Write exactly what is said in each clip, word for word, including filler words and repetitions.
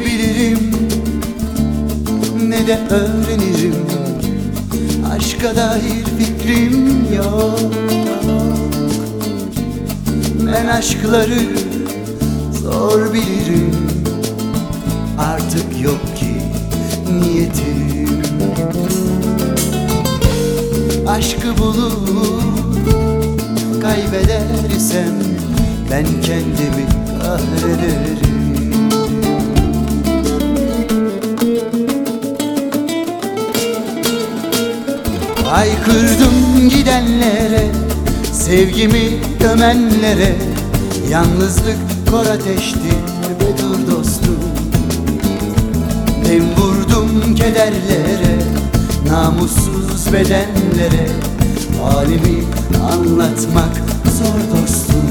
bilirim ne de öğrenirim, aşka dair fikrim yok. Ben aşkları zor bilirim, artık yok ki niyetim. Aşkı bulup kaybedersem ben kendimi kahrederim. Haykırdım gidenlere, sevgimi gömenlere, yalnızlık kor ateşti ve dur dostum. Dem vurdum kederlere, namussuz bedenlere, halimi anlatmak zor dostum.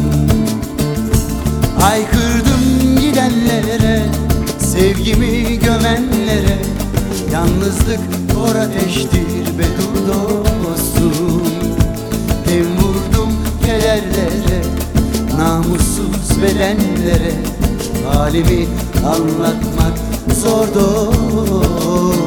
Haykırdım gidenlere, sevgimi gömenlere, yalnızlık kor ateştir be dur dostum. Dem vurdum kederlere, namussuz bedenlere, halimi anlatmak zor dostum.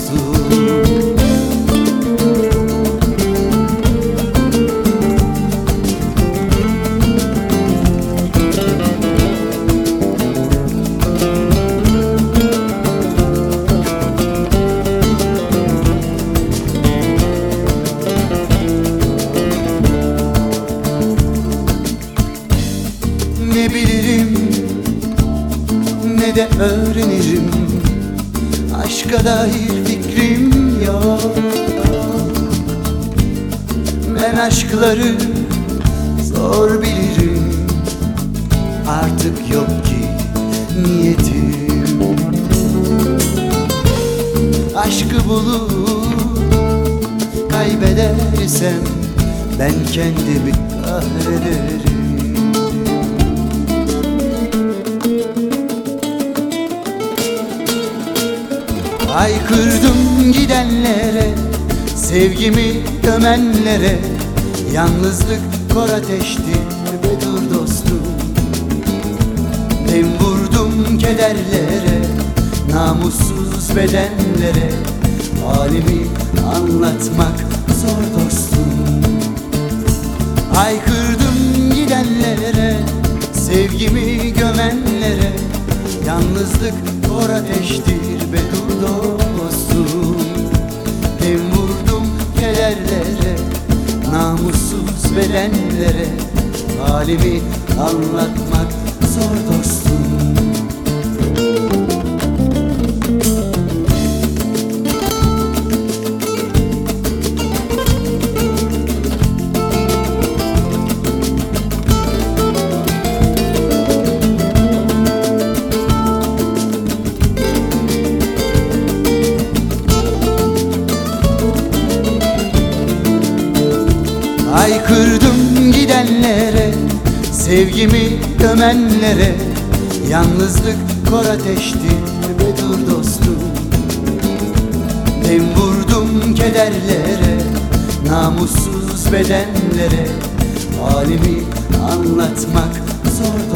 Ne bilirim ne de öğrenirim, aşka dair fikrim yok. Ben aşkları zor bilirim, artık yok ki niyetim. Aşkı bulup kaybedersem ben kendimi kahrederim. Haykırdım gidenlere, sevgimi gömenlere, yalnızlık kor ateşti ve dur dostum. Dem vurdum kederlere, namussuz bedenlere, halimi anlatmak zor dostum. Haykırdım gidenlere, sevgimi gömenlere, yalnızlık kor ateştir be dur dostum. Dem vurdum kederlere, namussuz bedenlere, halimi anlatmak zor dostum. Haykırdım gidenlere, sevgimi gömenlere, yalnızlık kor ateşti ve dur dostum. Dem vurdum kederlere, namussuz bedenlere, halimi anlatmak zor dostum.